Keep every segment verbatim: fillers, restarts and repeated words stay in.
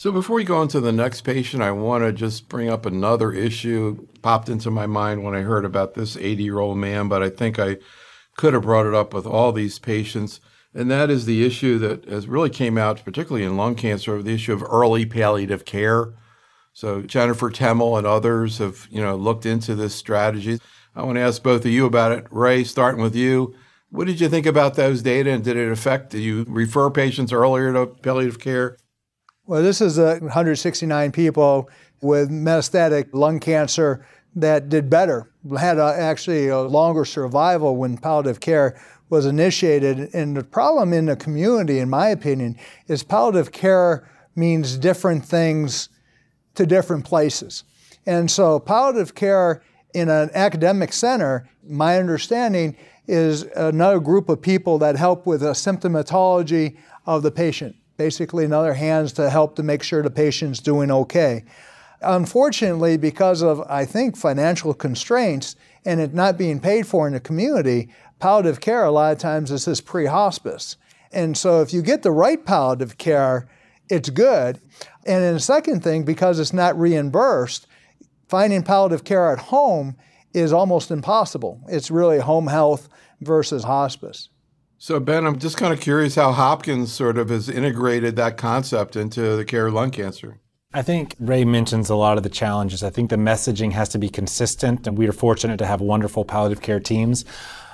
So before we go on to the next patient, I want to just bring up another issue. Popped into my mind when I heard about this eighty-year-old man, but I think I could have brought it up with all these patients. And that is the issue that has really came out, particularly in lung cancer, the issue of early palliative care. So Jennifer Temmel and others have, you know, looked into this strategy. I want to ask both of you about it. Ray, starting with you, what did you think about those data, and did it affect, did you refer patients earlier to palliative care? Well, this is uh, one hundred sixty-nine people with metastatic lung cancer that did better, had a, actually a longer survival when palliative care was initiated. And the problem in the community, in my opinion, is palliative care means different things to different places. And so palliative care in an academic center, my understanding, is another group of people that help with a symptomatology of the patient. Basically, another hands to help to make sure the patient's doing okay. Unfortunately, because of, I think, financial constraints and it not being paid for in the community, palliative care a lot of times is this pre-hospice. And so if you get the right palliative care, it's good. And then the second thing, because it's not reimbursed, finding palliative care at home is almost impossible. It's really home health versus hospice. So, Ben, I'm just kind of curious how Hopkins sort of has integrated that concept into the care of lung cancer. I think Ray mentions a lot of the challenges. I think the messaging has to be consistent, and we are fortunate to have wonderful palliative care teams.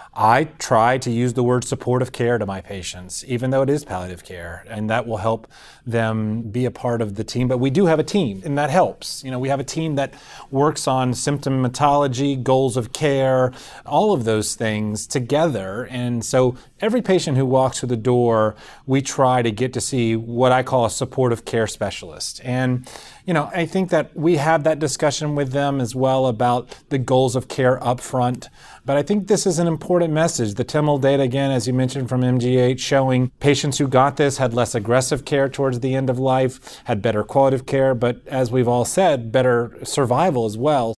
I try to use the word supportive care to my patients, even though it is palliative care, and that will help them be a part of the team. But we do have a team, and that helps. You know, we have a team that works on symptomatology, goals of care, all of those things together. And so every patient who walks through the door, we try to get to see what I call a supportive care specialist. And you know, I think that we have that discussion with them as well about the goals of care up front. But I think this is an important message. The Temmel data, again, as you mentioned from M G H, showing patients who got this had less aggressive care towards the end of life, had better quality of care, but as we've all said, better survival as well.